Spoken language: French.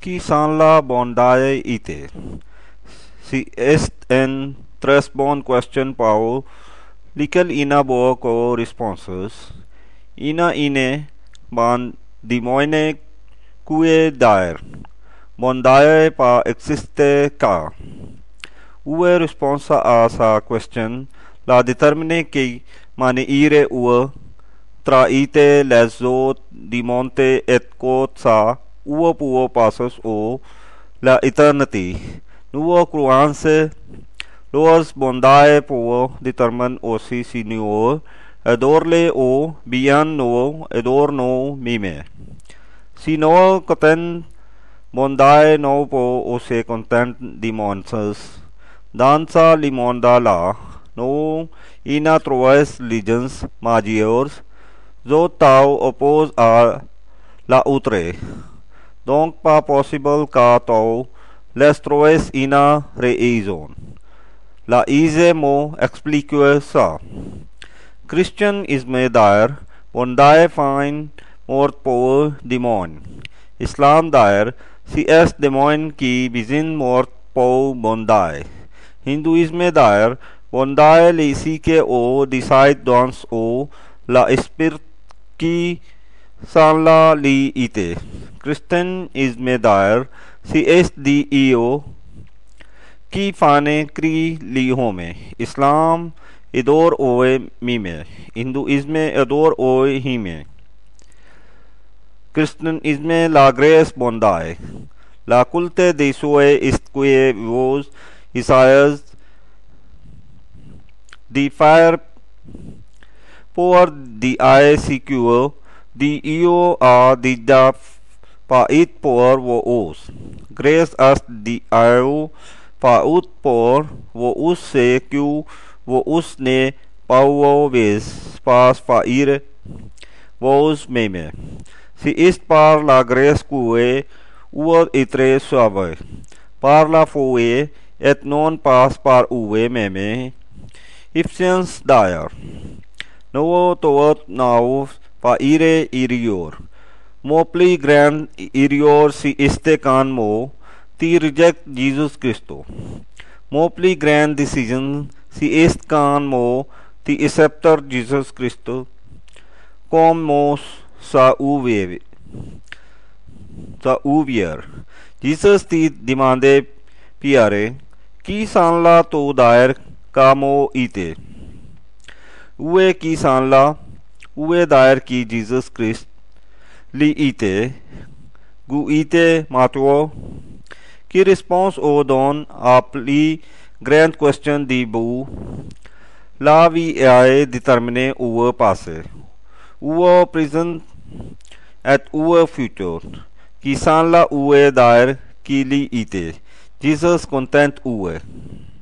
Chi san la bondae ite. Si est en tres bon question pao, likel ina bo ko responses. Ina ine ban dimoine cue daer. Bondae pa existe ca. Ue responsa a sa question la determine que mane ire ue tra ite lesot dimonte et quod sa uo puo passos o la eternity nuo cruanse loas bondae puo determine osi sinio edorle o bian no edor no mime si no coten bondae no po o se content dimonses danza limonda la no ina troes legions majors जो ताव oppose à la outre. Donc pas possible का ताव les trois ina raison. La ise mo explique ça. Christian is me daer, bondae find mort pour demon. Islam daer, si es demon qui bizin mort pour bondae. Hinduisme daer, bondae le si que o decide dans o la spirit qui san la li ite. Christian is me daer, si est di io qui fane cri li home. Islam edor oe mime. Hinduisme edor oe hime. Christianisme la grace bondae. La culte de sue istque vos Isaias the fire por the eye secure the io a the da pa it por wo os grace as the io pa ut por wo us se que wo us ne pa wo ves pas pa ire vos meme si ist par la grace que uo etre suave par la foi et non pas par uve meme Ephesians daer Novo toat now pa ire irior. Mo pli grand irior si este can mo ti reject Jesus Christo. Mo pli grand decision si est can mo ti accepter Jesus Christo. Com mos sa uvier. Jesus ti demande piare ki san la to daer kamo ite. Ue qui san la, ue daer qui Jesus Christ, li ite, gu ite matuo, qui réponse au don a pli grand question di bu, la vi ae déterminer ue passé, ue present et ue futur, qui san la ue daer qui li ite, Jesus content ue.